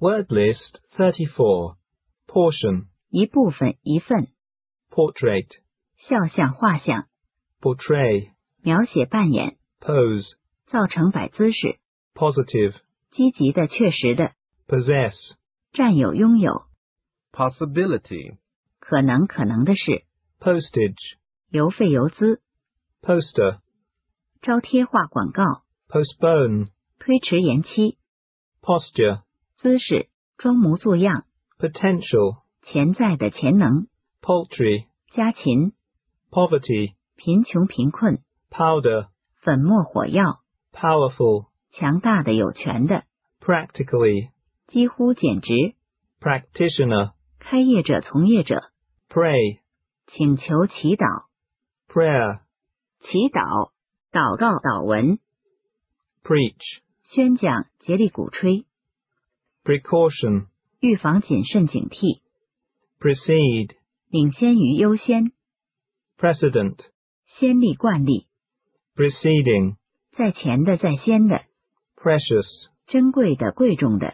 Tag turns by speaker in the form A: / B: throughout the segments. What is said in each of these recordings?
A: Word list 34. Portion.
B: 一部分一份。
A: Portrait.
B: 肖像画像。
A: Portray.
B: 描写扮演。
A: Pose.
B: 造成摆姿势。
A: Positive.
B: 积极的确实的。
A: Possess.
B: 占有拥有。
C: Possibility.
B: 可能的事。
A: Postage.
B: 邮费邮资。
A: Poster.
B: 招贴画广告。
A: Postpone.
B: 推迟延期。
A: Posture.
B: 姿势。装模作样。
A: Potential.
B: 潜在的潜能。
A: Poultry.
B: 家禽。
A: Poverty.
B: 贫穷贫困。
A: Powder.
B: 粉末火药。
A: Powerful.
B: 强大的有权的。
A: Practically.
B: 几乎简直。
A: Practitioner.
B: 开业者从业者。
A: Pray.
B: 请求祈祷。
A: Prayer.
B: 祈祷。祷告祷文。
A: Preach.
B: 宣讲竭力鼓吹。
A: Precaution.
B: 预防谨慎警惕。
A: Precede.
B: 领先于优先。
A: Precedent.
B: 先例惯例。
A: Preceding.
B: 在前的在先的。
A: Precious.
B: 珍贵的贵重的。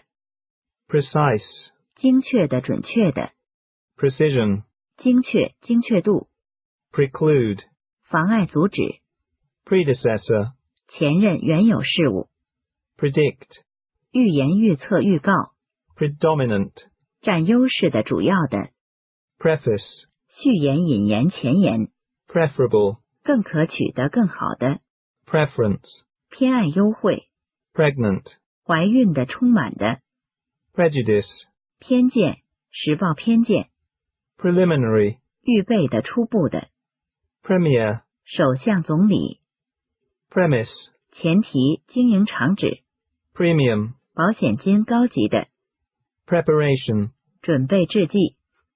A: Precise.
B: 精确的准确的。
A: Precision.
B: 精确度。
A: Preclude.
B: 妨碍阻止。
A: Predecessor.
B: 前任原有事物。
A: Predict.
B: 预言预测预告。
A: Predominant.
B: 占优势的主要的。
A: Preface.
B: 序言引言前言。
A: Preferable.
B: 更可取的更好的。
A: Preference.
B: 偏爱优惠。
A: Pregnant.
B: 怀孕的充满的。
A: Prejudice.
B: 偏见实报偏见。
A: Preliminary.
B: 预备的初步的。
A: Premier.
B: 首相总理。
A: Premise.
B: 前提经营场址。
A: Premium.
B: 保险金高级的。
A: Preparation.
B: 准备制剂。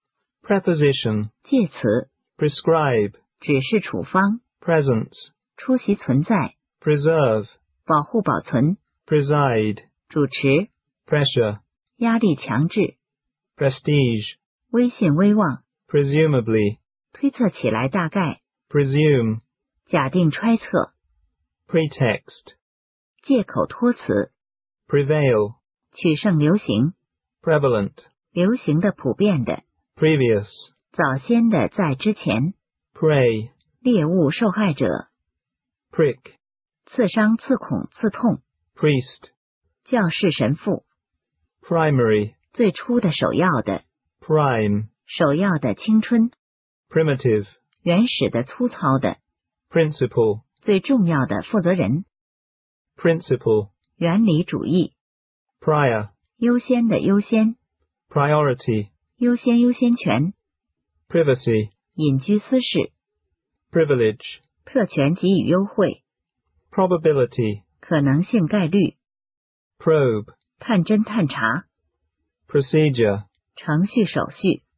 A: Preposition.
B: 介词。
A: Prescribe.
B: 指示处方。
A: Presence.
B: 出席存在。
A: Preserve.
B: 保护保存。
A: Preside.
B: 主持。
A: Pressure.
B: 压力强制。
A: Prestige.
B: 威信威望。
A: Presumably.
B: 推测起来大概。
A: Presume.
B: 假定揣测。
A: Pretext.
B: 借口托词。
A: Prevail.
B: 取胜流行。
A: Prevalent.
B: 流行的普遍的。
A: Previous.
B: 早先的在之前。
A: Prey.
B: 猎物受害者。
A: Prick.
B: 刺伤刺孔刺痛。
A: Priest.
B: 教士神父。
A: Primary.
B: 最初的首要的。
A: Prime.
B: 首要的青春。
A: Primitive.
B: 原始的粗糙的。
A: Principal.
B: 最重要的负责人。
A: Principle.
B: 原理主义。
A: Prior.
B: 优先的优先。
A: Priority.
B: 优先权。
A: Privacy.
B: 隐居私事。
A: Privilege.
B: 特权给予优惠。
A: Probability.
B: 可能性概率。
A: Probe.
B: 探侦探查。
A: Procedure.
B: 程序手续。